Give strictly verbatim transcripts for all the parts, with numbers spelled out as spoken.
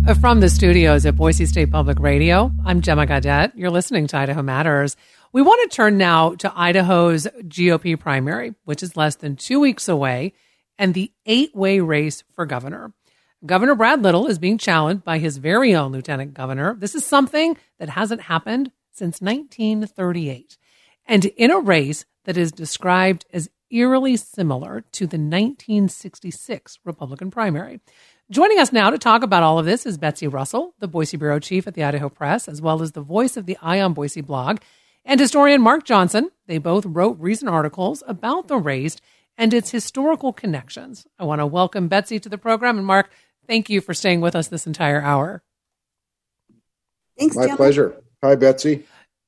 From the studios at Boise State Public Radio, I'm Gemma Gaudette. You're listening to Idaho Matters. We want to turn now to Idaho's G O P primary, which is less than two weeks away, and the eight-way race for governor. Governor Brad Little is being challenged by his very own lieutenant governor. This is something that hasn't happened since nineteen thirty-eight. And in a race that is described as eerily similar to the nineteen sixty-six Republican primary. Joining us now to talk about all of this is Betsy Russell, the Boise bureau chief at the Idaho Press, as well as the voice of the Eye on Boise blog, and historian Mark Johnson. They both wrote recent articles about the race and its historical connections. I want to welcome Betsy to the program. And Mark, thank you for staying with us this entire hour. Thanks, My Gemma. pleasure. Hi, Betsy.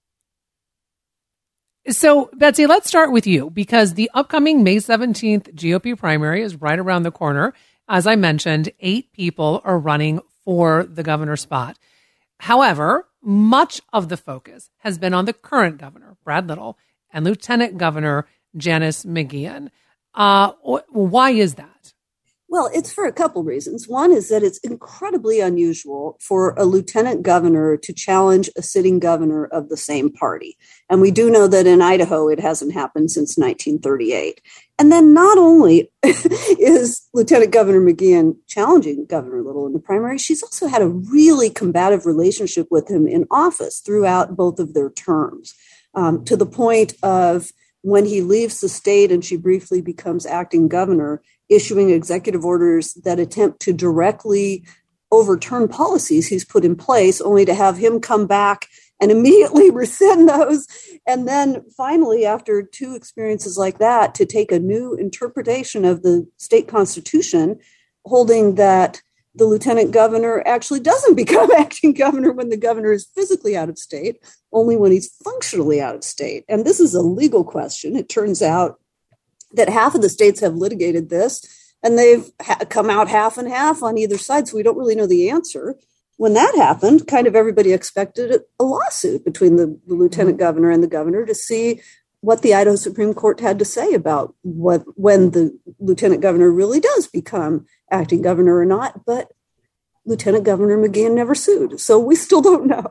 So, Betsy, let's start with you, because the upcoming May seventeenth G O P primary is right around the corner. As I mentioned, eight people are running for the governor spot. However, much of the focus has been on the current governor, Brad Little, and Lieutenant Governor Janice McGeachin. Uh, why is that? Well, it's for a couple reasons. One is that it's incredibly unusual for a lieutenant governor to challenge a sitting governor of the same party. And we do know that in Idaho, it hasn't happened since nineteen thirty-eight. And then not only is Lieutenant Governor McGeachin challenging Governor Little in the primary, she's also had a really combative relationship with him in office throughout both of their terms, um, to the point of when he leaves the state and she briefly becomes acting governor, issuing executive orders that attempt to directly overturn policies he's put in place, only to have him come back and immediately rescind those. And then finally, after two experiences like that, to take a new interpretation of the state constitution, holding that the lieutenant governor actually doesn't become acting governor when the governor is physically out of state, only when he's functionally out of state. And this is a legal question. It turns out that half of the states have litigated this, and they've ha- come out half and half on either side, so we don't really know the answer. When that happened, kind of everybody expected a lawsuit between the, the lieutenant governor and the governor to see what the Idaho Supreme Court had to say about what when the lieutenant governor really does become acting governor or not. But Lieutenant Governor McGeachin never sued, so we still don't know.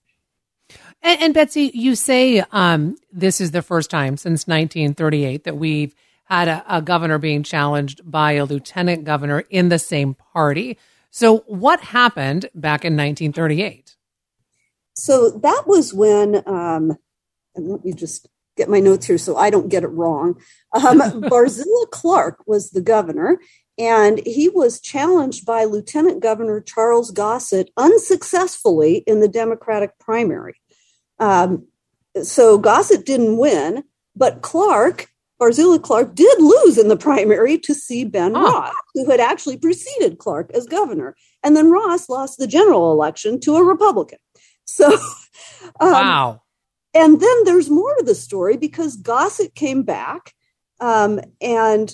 And, and Betsy, you say um, this is the first time since nineteen thirty-eight that we've had a, a governor being challenged by a lieutenant governor in the same party. So what happened back in nineteen thirty-eight? So that was when, um, and let me just get my notes here so I don't get it wrong. Um, Barzilla Clark was the governor, and he was challenged by Lieutenant Governor Charles Gossett unsuccessfully in the Democratic primary. Um, so Gossett didn't win, but Clark, Barzilla Clark, did lose in the primary to C. Ben oh. Ross, who had actually preceded Clark as governor. And then Ross lost the general election to a Republican. So, um, wow. And then there's more to the story because Gossett came back um, and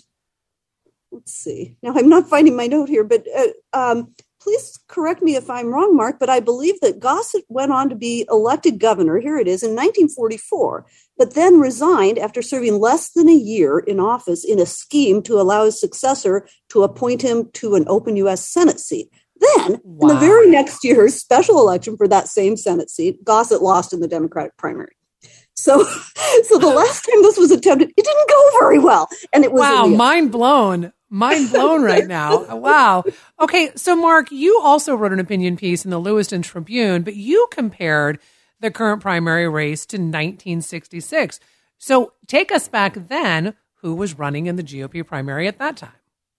let's see. Now, I'm not finding my note here, but uh, um, please correct me if I'm wrong, Mark, but I believe that Gossett went on to be elected governor, here it is, in nineteen forty-four, but then resigned after serving less than a year in office in a scheme to allow his successor to appoint him to an open U S Senate seat. Then, wow. in the very next year's special election for that same Senate seat, Gossett lost in the Democratic primary. So, so the last time this was attempted, it didn't go very well. And it was wow, mind blown. Mind blown right now. Wow. Okay, so Mark, you also wrote an opinion piece in the Lewiston Tribune, but you compared the current primary race to nineteen sixty-six. So take us back then. Who was running in the G O P primary at that time?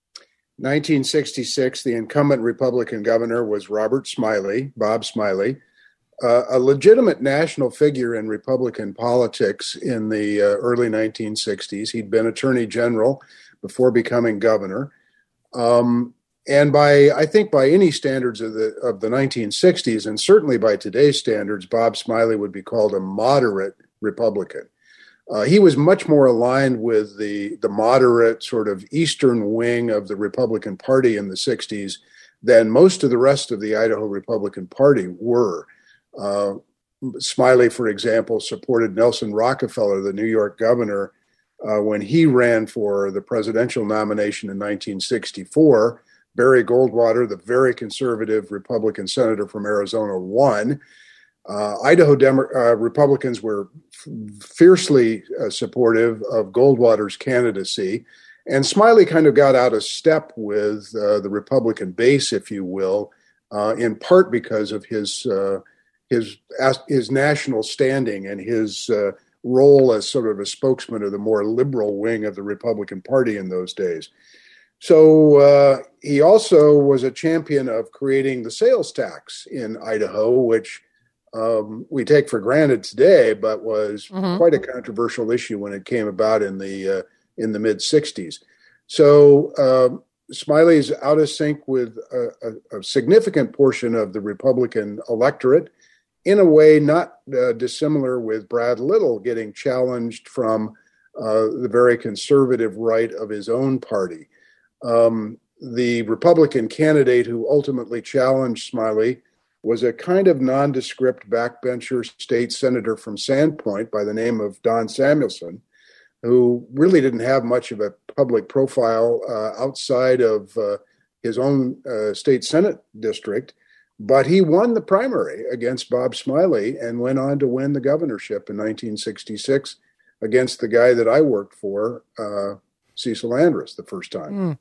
nineteen sixty-six, the incumbent Republican governor was Robert Smiley, Bob Smiley, uh, a legitimate national figure in Republican politics in the uh, early nineteen sixties. He'd been attorney general before becoming governor. Um, and by, I think by any standards of the of the nineteen sixties, and certainly by today's standards, Bob Smiley would be called a moderate Republican. Uh, he was much more aligned with the, the moderate sort of eastern wing of the Republican Party in the sixties than most of the rest of the Idaho Republican Party were. Uh, Smiley, for example, supported Nelson Rockefeller, the New York governor, uh, when he ran for the presidential nomination in nineteen sixty-four. Barry Goldwater, the very conservative Republican senator from Arizona, won. Uh, Idaho Demo- uh, Republicans were f- fiercely uh, supportive of Goldwater's candidacy. And Smiley kind of got out of step with uh, the Republican base, if you will, uh, in part because of his uh, his his national standing and his uh, role as sort of a spokesman of the more liberal wing of the Republican Party in those days. So uh, he also was a champion of creating the sales tax in Idaho, which um, we take for granted today, but was mm-hmm. quite a controversial issue when it came about in the uh, in the mid sixties. So um, Smiley's out of sync with a, a, a significant portion of the Republican electorate, in a way not uh, dissimilar with Brad Little getting challenged from uh, the very conservative right of his own party. Um, the Republican candidate who ultimately challenged Smiley was a kind of nondescript backbencher state senator from Sandpoint by the name of Don Samuelson, who really didn't have much of a public profile uh, outside of uh, his own uh, state Senate district. But he won the primary against Bob Smiley and went on to win the governorship in nineteen sixty-six against the guy that I worked for, uh, Cecil Andrus, the first time. Mm.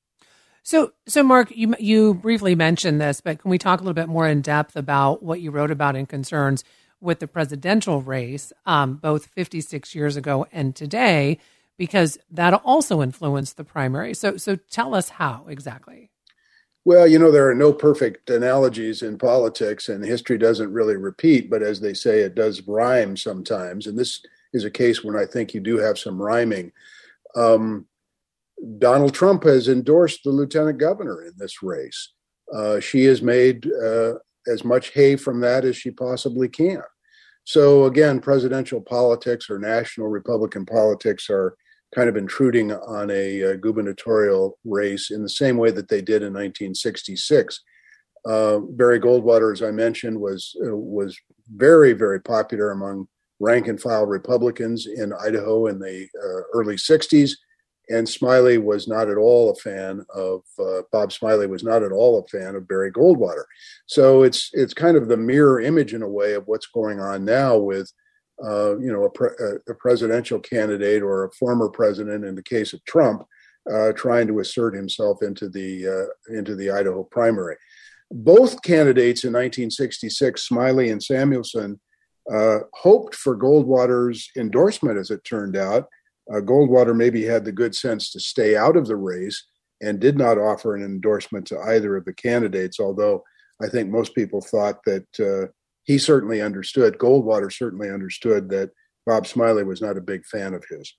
So, so Mark, you you briefly mentioned this, but can we talk a little bit more in depth about what you wrote about in Concerns with the presidential race, um, both fifty-six years ago and today, because that also influenced the primary. So, so tell us how exactly. Well, you know, there are no perfect analogies in politics, and history doesn't really repeat, but as they say, it does rhyme sometimes. And this is a case when I think you do have some rhyming. Um, Donald Trump has endorsed the lieutenant governor in this race. Uh, she has made uh, as much hay from that as she possibly can. So again, presidential politics or national Republican politics are kind of intruding on a, a gubernatorial race in the same way that they did in nineteen sixty-six. Uh, Barry Goldwater, as I mentioned, was uh, was very, very popular among rank and file Republicans in Idaho in the uh, early sixties. And Smiley was not at all a fan of, uh, Bob Smiley was not at all a fan of Barry Goldwater. So it's it's kind of the mirror image in a way of what's going on now with, uh, you know, a, pre- a presidential candidate or a former president, in the case of Trump, uh, trying to assert himself into the uh, into the Idaho primary. Both candidates in nineteen sixty-six, Smiley and Samuelson, uh, hoped for Goldwater's endorsement, as it turned out. Uh, Goldwater maybe had the good sense to stay out of the race and did not offer an endorsement to either of the candidates, although I think most people thought that uh, he certainly understood, Goldwater certainly understood that Bob Smiley was not a big fan of his.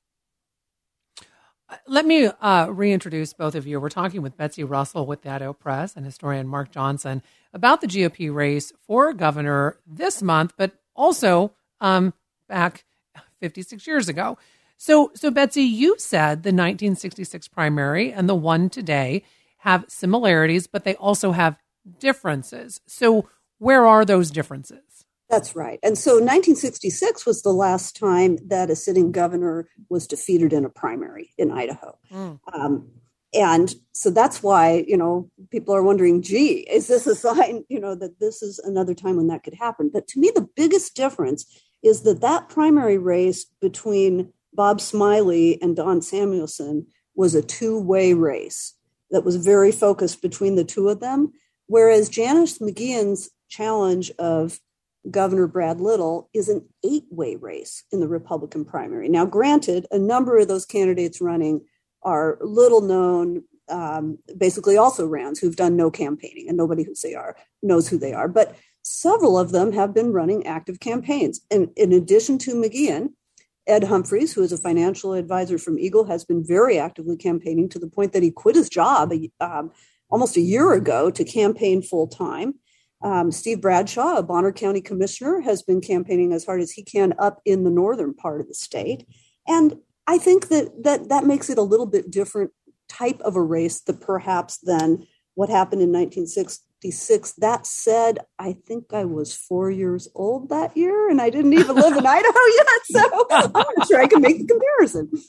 Let me uh, reintroduce both of you. We're talking with Betsy Russell with the Idaho Press and historian Mark Johnson about the G O P race for governor this month, but also um, back fifty-six years ago. So, so Betsy, you said the nineteen sixty-six primary and the one today have similarities, but they also have differences. So where are those differences? That's right. And so nineteen sixty-six was the last time that a sitting governor was defeated in a primary in Idaho. Mm. Um, and so that's why, you know, people are wondering, gee, is this a sign, you know, that this is another time when that could happen? But to me, the biggest difference is that that primary race between Bob Smiley and Don Samuelson was a two-way race that was very focused between the two of them, whereas Janice McGeachin's challenge of Governor Brad Little is an eight-way race in the Republican primary. Now, granted, a number of those candidates running are little known, um, basically also Rands who've done no campaigning, and nobody who they are knows who they are. But several of them have been running active campaigns. And in addition to McGeachin, Ed Humphreys, who is a financial advisor from Eagle, has been very actively campaigning to the point that he quit his job um, almost a year ago to campaign full-time. Um, Steve Bradshaw, a Bonner County commissioner, has been campaigning as hard as he can up in the northern part of the state. And I think that that, that makes it a little bit different type of a race that perhaps than what happened in nineteen sixty-six. That said, I think I was four years old that year and I didn't even live in Idaho yet. So I'm not sure I can make the comparison.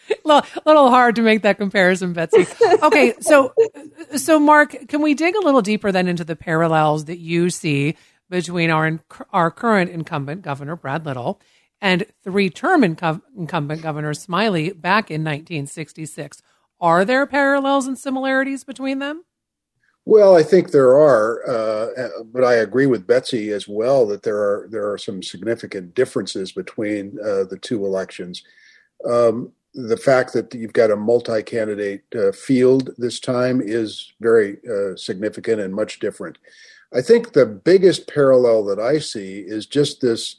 little, little hard to make that comparison, Betsy. Okay, so so Mark, can we dig a little deeper then into the parallels that you see between our our current incumbent governor Brad Little and three-term incu- incumbent Governor Smiley back in nineteen sixty-six? Are there parallels and similarities between them? Well, I think there are, uh, but I agree with Betsy as well that there are there are some significant differences between uh, the two elections. Um, the fact that you've got a multi-candidate uh, field this time is very uh, significant and much different. I think the biggest parallel that I see is just this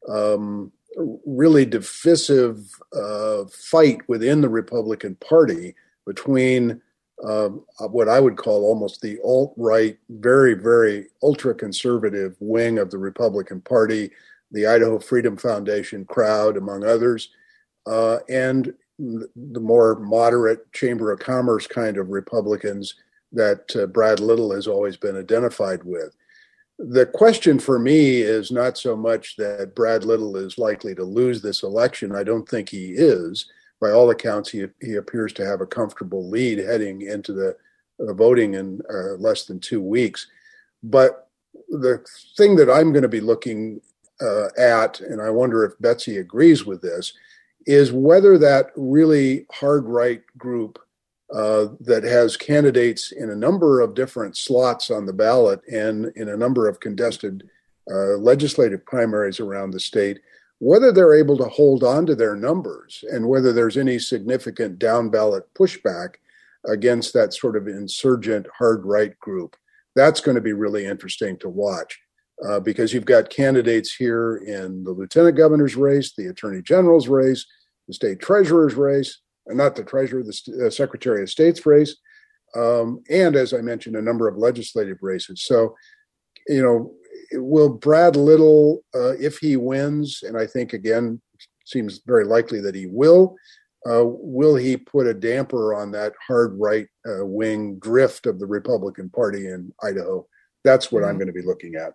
um, really divisive uh, fight within the Republican Party between Um, what I would call almost the alt-right, very, very ultra-conservative wing of the Republican Party, the Idaho Freedom Foundation crowd, among others, uh, and the more moderate Chamber of Commerce kind of Republicans that uh, Brad Little has always been identified with. The question for me is not so much that Brad Little is likely to lose this election. I don't think he is. By all accounts, he he appears to have a comfortable lead heading into the uh, voting in uh, less than two weeks. But the thing that I'm going to be looking uh, at, and I wonder if Betsy agrees with this, is whether that really hard right group uh, that has candidates in a number of different slots on the ballot and in a number of contested uh, legislative primaries around the state, whether they're able to hold on to their numbers and whether there's any significant down ballot pushback against that sort of insurgent hard right group. That's going to be really interesting to watch uh, because you've got candidates here in the lieutenant governor's race, the attorney general's race, the state treasurer's race, and not the treasurer, the uh, secretary of state's race, um, and as I mentioned, a number of legislative races. So, you know, will Brad Little, uh, if he wins, and I think, again, seems very likely that he will, uh, will he put a damper on that hard right uh, wing drift of the Republican Party in Idaho? That's what mm-hmm. I'm going to be looking at.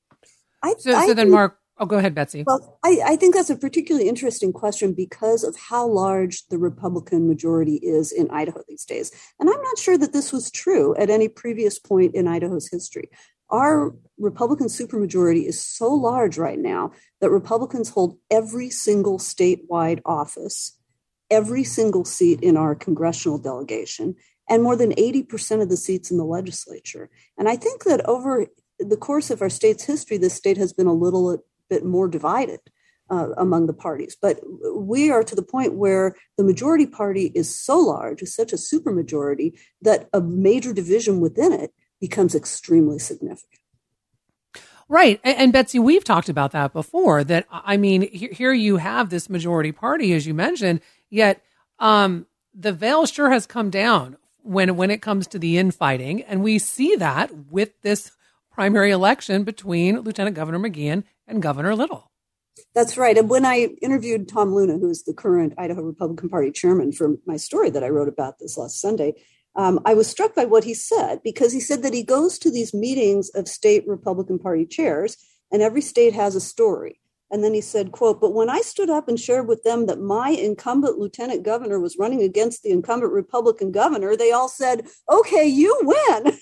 I, so, I so then, think, Mark, oh, go ahead, Betsy. Well, I, I think that's a particularly interesting question because of how large the Republican majority is in Idaho these days. And I'm not sure that this was true at any previous point in Idaho's history. Our Republican supermajority is so large right now that Republicans hold every single statewide office, every single seat in our congressional delegation, and more than eighty percent of the seats in the legislature. And I think that over the course of our state's history, this state has been a little bit more divided uh, among the parties. But we are to the point where the majority party is so large, is such a supermajority, that a major division within it becomes extremely significant. Right. And, and Betsy, we've talked about that before, that, I mean, here, here you have this majority party, as you mentioned, yet um, the veil sure has come down when, when it comes to the infighting. And we see that with this primary election between Lieutenant Governor McGeachin and Governor Little. That's right. And when I interviewed Tom Luna, who's the current Idaho Republican Party chairman, for my story that I wrote about this last Sunday, Um, I was struck by what he said, because he said that he goes to these meetings of state Republican Party chairs and every state has a story. And then he said, quote, "But when I stood up and shared with them that my incumbent lieutenant governor was running against the incumbent Republican governor, they all said, okay, you win."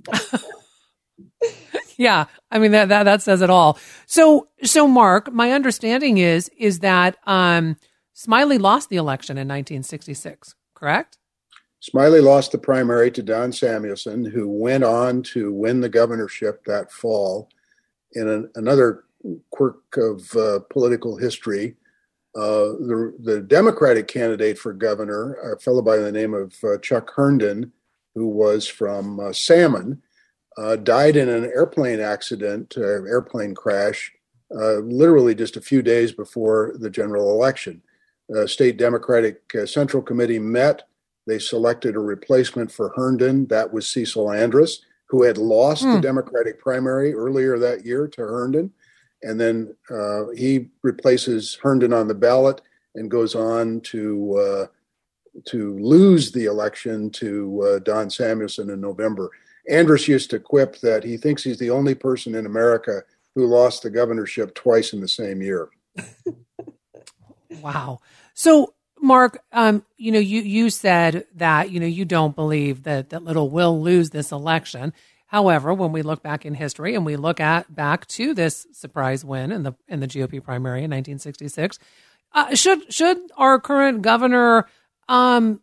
Yeah, I mean, that, that that says it all. So, so Mark, my understanding is, is that um, Smiley lost the election in nineteen sixty-six, correct? Smiley lost the primary to Don Samuelson, who went on to win the governorship that fall. In an, another quirk of uh, political history, uh, the, the Democratic candidate for governor, a fellow by the name of uh, Chuck Herndon, who was from uh, Salmon, uh, died in an airplane accident, uh, airplane crash, uh, literally just a few days before the general election. Uh, State Democratic uh, Central Committee met. They selected a replacement for Herndon. That was Cecil Andrus, who had lost hmm. the Democratic primary earlier that year to Herndon. And then uh, he replaces Herndon on the ballot and goes on to uh, to lose the election to uh, Don Samuelson in November. Andrus used to quip that he thinks he's the only person in America who lost the governorship twice in the same year. Wow. So, Mark, um, you know, you, you said that, you know, you don't believe that, that Little will lose this election. However, when we look back in history and we look at back to this surprise win in the in the G O P primary in nineteen sixty-six, uh, should should our current governor um,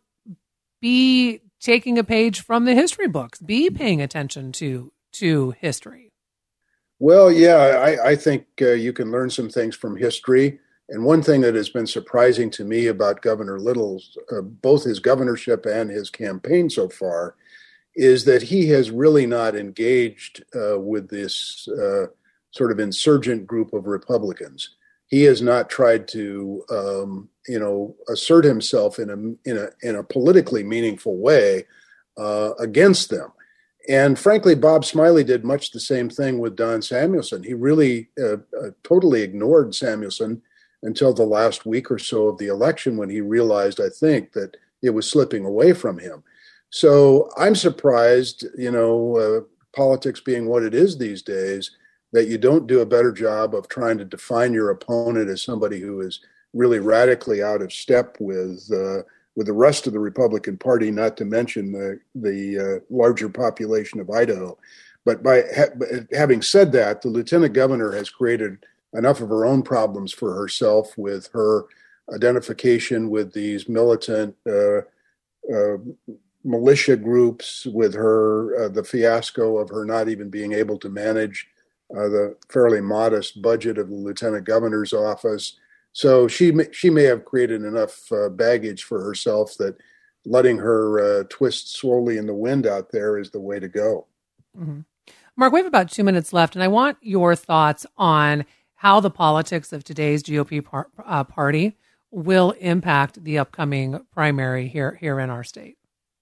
be taking a page from the history books, be paying attention to to history? Well, yeah, I, I think uh, you can learn some things from history. And one thing that has been surprising to me about Governor Little's, uh, both his governorship and his campaign so far, is that he has really not engaged uh, with this uh, sort of insurgent group of Republicans. He has not tried to, um, you know, assert himself in a in a in a politically meaningful way uh, against them. And frankly, Bob Smiley did much the same thing with Don Samuelson. He really uh, uh, totally ignored Samuelson until the last week or so of the election, when he realized, I think, that it was slipping away from him. So I'm surprised, you know, uh, politics being what it is these days, that you don't do a better job of trying to define your opponent as somebody who is really radically out of step with uh, with the rest of the Republican Party, not to mention the the uh, larger population of Idaho. But by ha- having said that, the lieutenant governor has created enough of her own problems for herself with her identification with these militant uh, uh, militia groups, with her uh, the fiasco of her not even being able to manage uh, the fairly modest budget of the lieutenant governor's office. So she may, she may have created enough uh, baggage for herself that letting her uh, twist slowly in the wind out there is the way to go. Mm-hmm. Mark, we have about two minutes left, and I want your thoughts on how the politics of today's G O P par- uh, party will impact the upcoming primary here here in our state.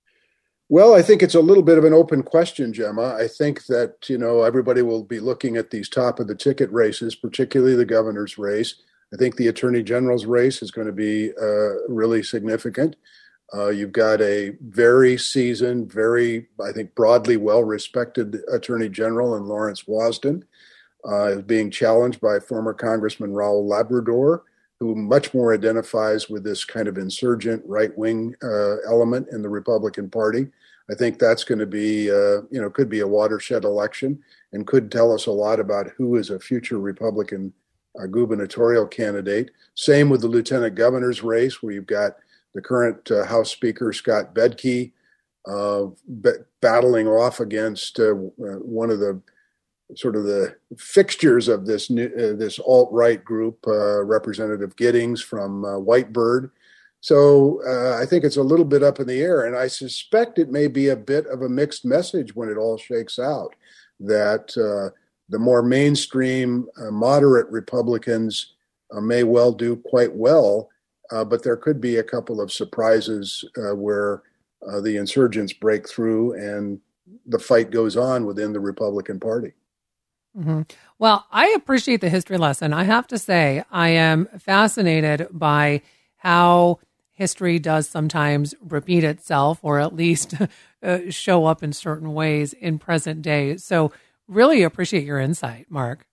Well, I think it's a little bit of an open question, Gemma. I think that, you know, everybody will be looking at these top of the ticket races, particularly the governor's race. I think the attorney general's race is going to be uh, really significant. Uh, you've got a very seasoned, very, I think, broadly well-respected attorney general in Lawrence Wasden, uh, is being challenged by former Congressman Raul Labrador, who much more identifies with this kind of insurgent right-wing uh, element in the Republican Party. I think that's going to be, uh, you know, could be a watershed election and could tell us a lot about who is a future Republican uh, gubernatorial candidate. Same with the lieutenant governor's race, where you've got the current uh, House Speaker, Scott Bedke, uh, b- battling off against uh, one of the sort of the fixtures of this new, uh, this alt-right group, uh, Representative Giddings from uh, Whitebird. So uh, I think it's a little bit up in the air, and I suspect it may be a bit of a mixed message when it all shakes out, that uh, the more mainstream, uh, moderate Republicans uh, may well do quite well, uh, but there could be a couple of surprises uh, where uh, the insurgents break through and the fight goes on within the Republican Party. Mm-hmm. Well, I appreciate the history lesson. I have to say, I am fascinated by how history does sometimes repeat itself, or at least uh, show up in certain ways in present day. So really appreciate your insight, Mark.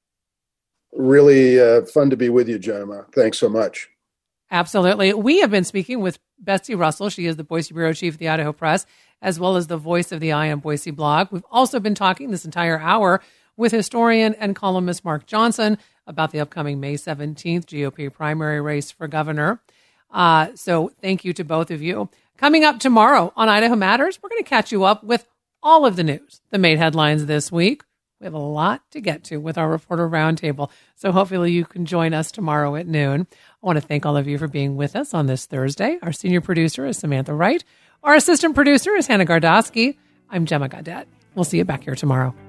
Really uh, fun to be with you, Gemma. Thanks so much. Absolutely. We have been speaking with Betsy Russell. She is the Boise Bureau Chief of the Idaho Press, as well as the voice of the I Am Boise blog. We've also been talking this entire hour with historian and columnist Mark Johnson about the upcoming May seventeenth G O P primary race for governor. Uh, so thank you to both of you. Coming up tomorrow on Idaho Matters, we're going to catch you up with all of the news that made headlines this week. We have a lot to get to with our reporter roundtable, so hopefully you can join us tomorrow at noon. I want to thank all of you for being with us on this Thursday. Our senior producer is Samantha Wright. Our assistant producer is Hannah Gardosky. I'm Gemma Gaudette. We'll see you back here tomorrow.